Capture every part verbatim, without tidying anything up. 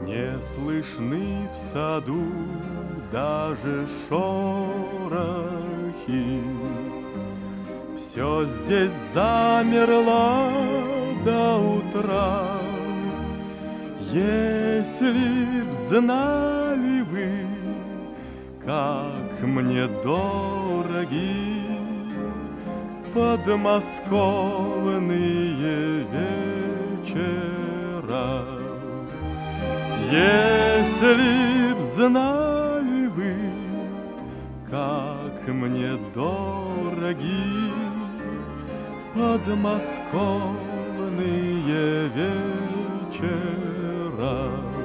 Не слышны в саду даже шорохи. Все здесь замерло до утра. Если б знали вы, как мне дороги подмосковные вечера. Если б знали вы, как мне дороги подмосковные вечера.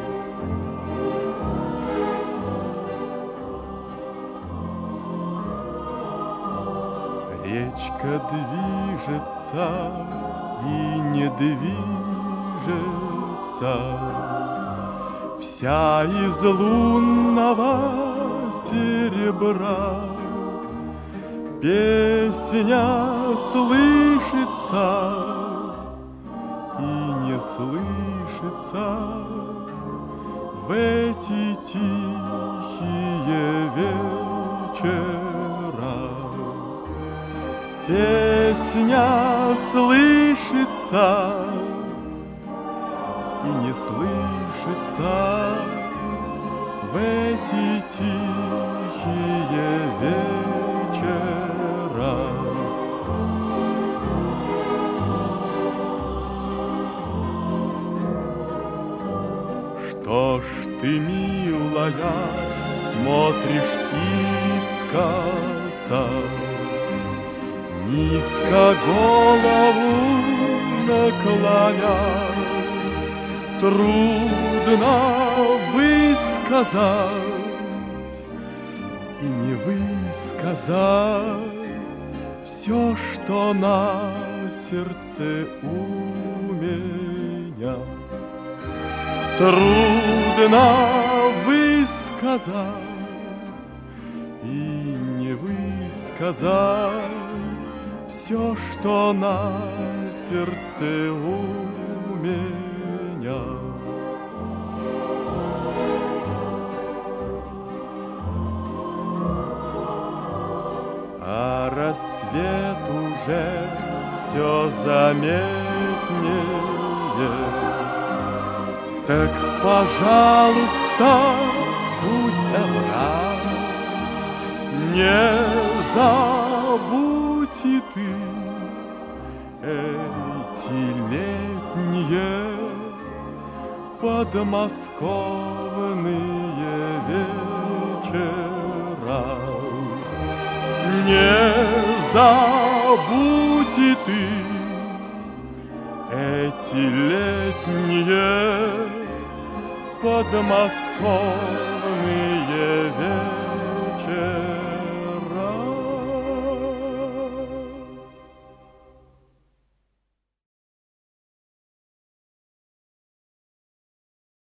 Речка движется и не движется, вся из лунного серебра. Песня слышится и не слышится в эти тихие вечера. Песня слышится и не слышится в эти тихие вечера. Что ж ты, милая, смотришь искоса, низко голову наклоня? Трудно высказать и не высказать все, что на сердце у меня. Трудно высказать и не высказать все, что на сердце у меня. А рассвет уже все заметнее. Так, пожалуйста, будь добра, не забудь и ты эти летние подмосковные вечера. Не забудь и ты эти летние подмосковные вечера.